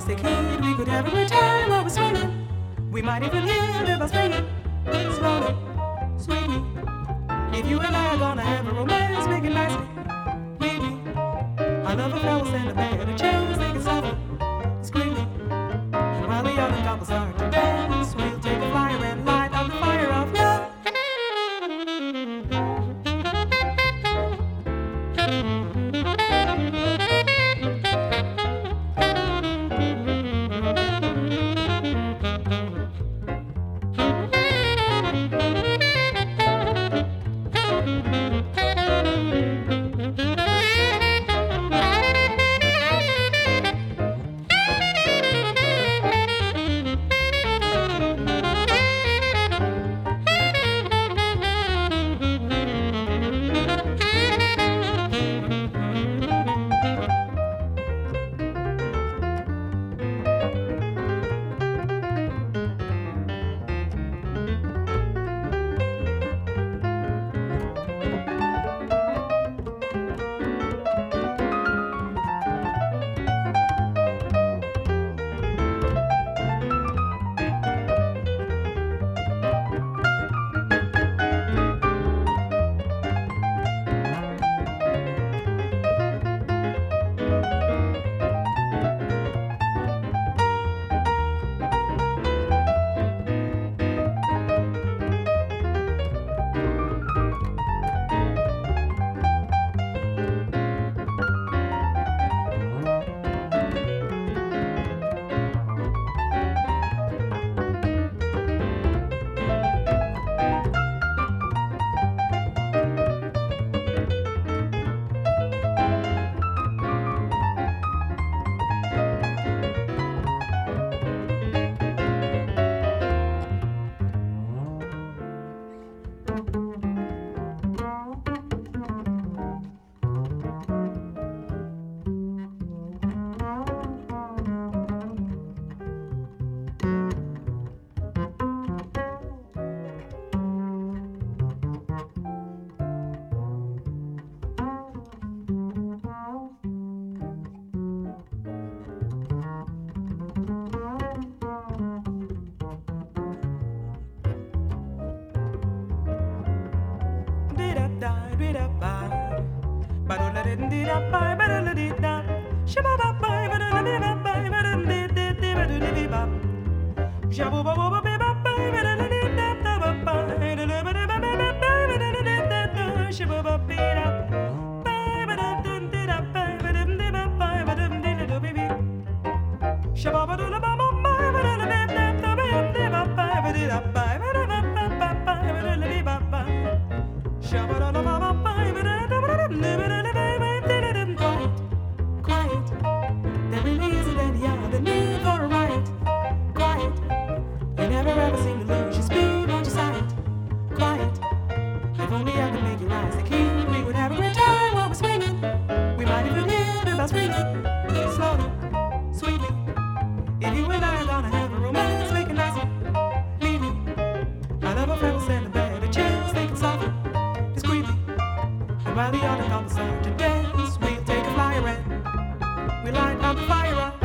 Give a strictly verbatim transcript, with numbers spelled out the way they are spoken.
elastic heat. We could have a great time while we're swinging. We might even hear the bells ringing. Slowly, sweetly. If you and I are gonna have a romance, make it nicely. Maybe I love a fellow stand up there, the chance they can suffer discreetly. And while the other couples start to dance, we'll take a flyer and light up the fire of love. While the other couples start to dance, we'll take a flyer and we'll light up the fire up.